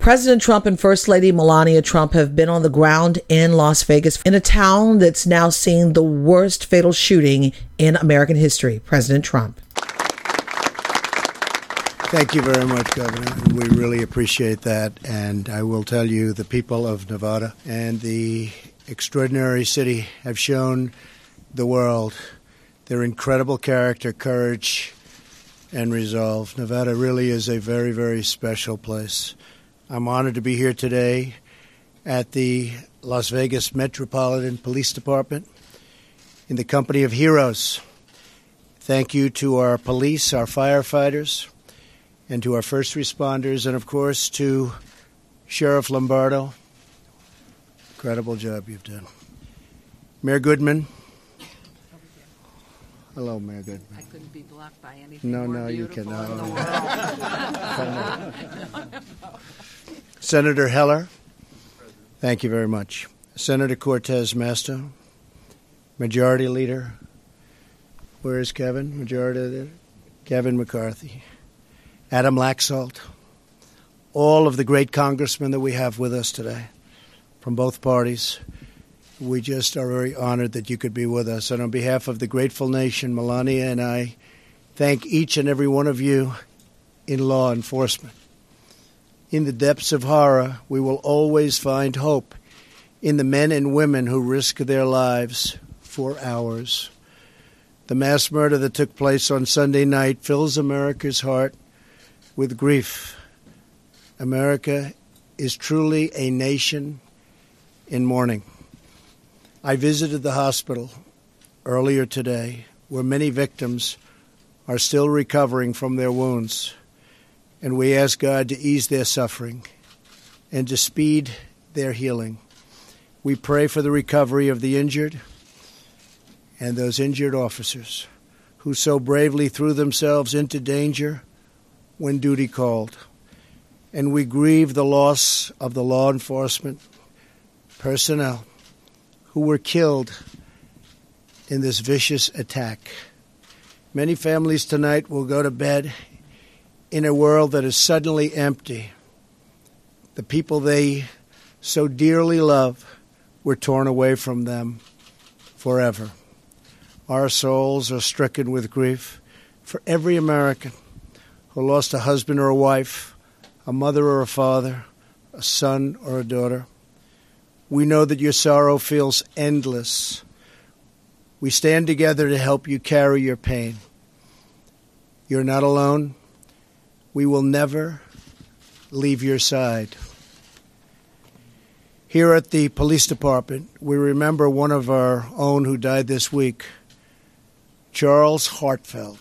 President Trump and First Lady Melania Trump have been on the ground in Las Vegas, in a town that's now seen the worst fatal shooting in American history. President Trump. Thank you very much, Governor. We really appreciate that. And I will tell you, the people of Nevada and the extraordinary city have shown the world their incredible character, courage, and resolve. Nevada really is a very, very special place. I'm honored to be here today at the Las Vegas Metropolitan Police Department in the company of heroes. Thank you to our police, our firefighters, and to our first responders, and of course to Sheriff Lombardo. Incredible job you've done. Mayor Goodman. Hello, Mayor Goodman. I couldn't be blocked by anything No, you beautiful cannot. in the world. Senator Heller. Thank you very much. Senator Cortez Masto. Majority Leader. Where is Kevin? Majority Leader. Kevin McCarthy. Adam Laxalt. All of the great congressmen that we have with us today from both parties. We just are very honored that you could be with us. And on behalf of the grateful nation, Melania and I thank each and every one of you in law enforcement. In the depths of horror, we will always find hope in the men and women who risk their lives for ours. The mass murder that took place on Sunday night fills America's heart with grief. America is truly a nation in mourning. I visited the hospital earlier today, where many victims are still recovering from their wounds, and we ask God to ease their suffering and to speed their healing. We pray for the recovery of the injured and those injured officers who so bravely threw themselves into danger when duty called. And we grieve the loss of the law enforcement personnel who were killed in this vicious attack. Many families tonight will go to bed in a world that is suddenly empty. The people they so dearly love were torn away from them forever. Our souls are stricken with grief for every American who lost a husband or a wife, a mother or a father, a son or a daughter. We know that your sorrow feels endless. We stand together to help you carry your pain. You're not alone. We will never leave your side. Here at the police department, we remember one of our own who died this week, Charles Hartfeld.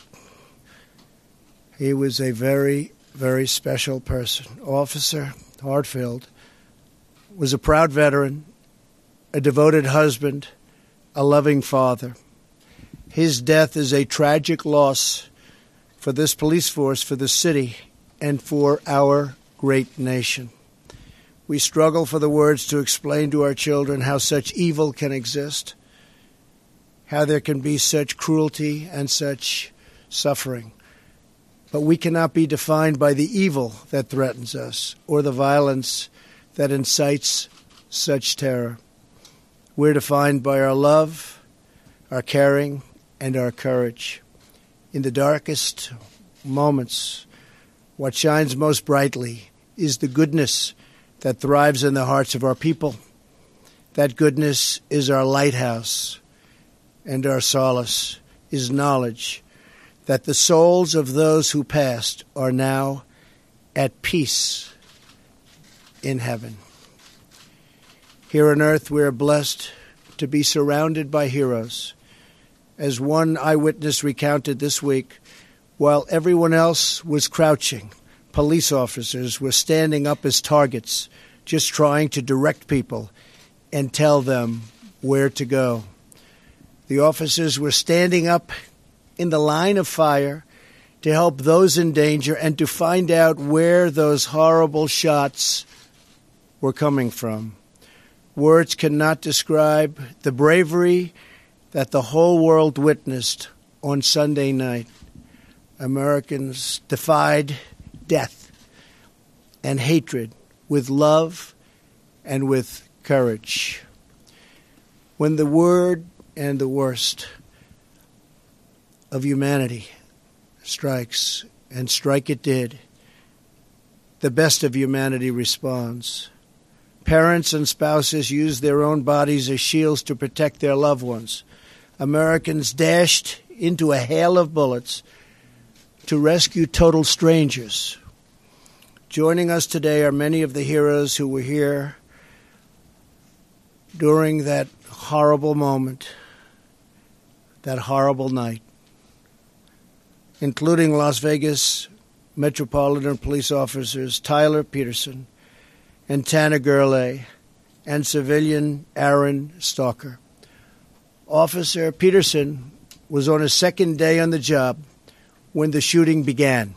He was a very, very special person. Officer Hartfeld was a proud veteran, a devoted husband, a loving father. His death is a tragic loss for this police force, for the city, and for our great nation. We struggle for the words to explain to our children how such evil can exist, how there can be such cruelty and such suffering. But we cannot be defined by the evil that threatens us or the violence that incites such terror. We're defined by our love, our caring, and our courage. In the darkest moments, what shines most brightly is the goodness that thrives in the hearts of our people. That goodness is our lighthouse, and our solace is knowledge that the souls of those who passed are now at peace in heaven. Here on earth, we are blessed to be surrounded by heroes. As one eyewitness recounted this week, while everyone else was crouching, police officers were standing up as targets, just trying to direct people and tell them where to go. The officers were standing up in the line of fire to help those in danger and to find out where those horrible shots were coming from. Words cannot describe the bravery that the whole world witnessed on Sunday night. Americans defied death and hatred with love and with courage. When the word and the worst of humanity strikes, and strike it did, the best of humanity responds. Parents and spouses use their own bodies as shields to protect their loved ones. Americans dashed into a hail of bullets to rescue total strangers. Joining us today are many of the heroes who were here during that horrible moment, that horrible night, including Las Vegas Metropolitan Police officers Tyler Peterson and Tanner Gurley and civilian Aaron Stalker. Officer Peterson was on his second day on the job when the shooting began.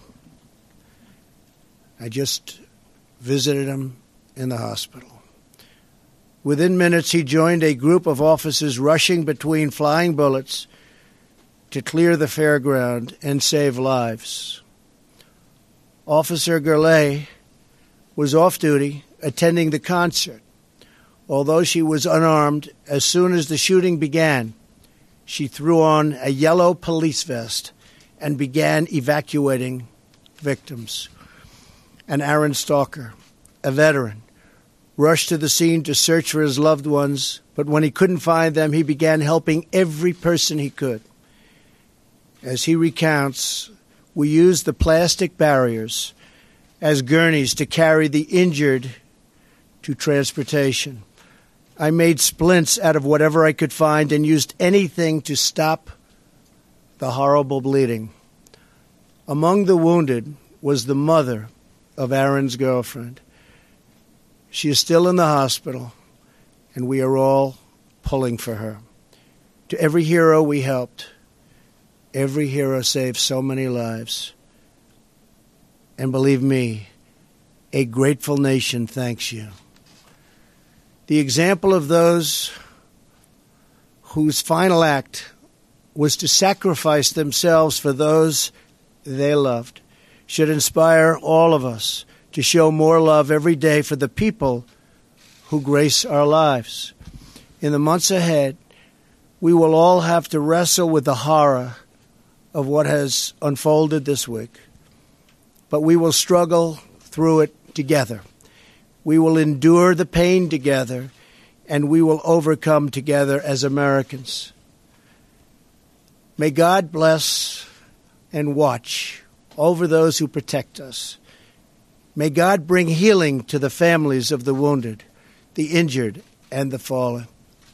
I just visited him in the hospital. Within minutes, he joined a group of officers rushing between flying bullets to clear the fairground and save lives. Officer Gurley was off duty attending the concert. Although she was unarmed, as soon as the shooting began, she threw on a yellow police vest and began evacuating victims. And Aaron Stalker, a veteran, rushed to the scene to search for his loved ones, but when he couldn't find them, he began helping every person he could. As he recounts, we used the plastic barriers as gurneys to carry the injured to transportation. I made splints out of whatever I could find and used anything to stop the horrible bleeding. Among the wounded was the mother of Aaron's girlfriend. She is still in the hospital, and we are all pulling for her. To every hero we helped, every hero saved so many lives. And believe me, a grateful nation thanks you. The example of those whose final act was to sacrifice themselves for those they loved should inspire all of us to show more love every day for the people who grace our lives. In the months ahead, we will all have to wrestle with the horror of what has unfolded this week. But we will struggle through it together. We will endure the pain together, and we will overcome together as Americans. May God bless and watch over those who protect us. May God bring healing to the families of the wounded, the injured, and the fallen.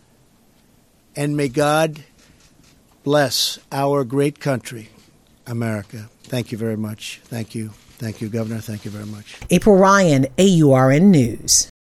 And may God bless our great country, America. Thank you very much. Thank you. Thank you, Governor. Thank you very much. April Ryan, AURN News.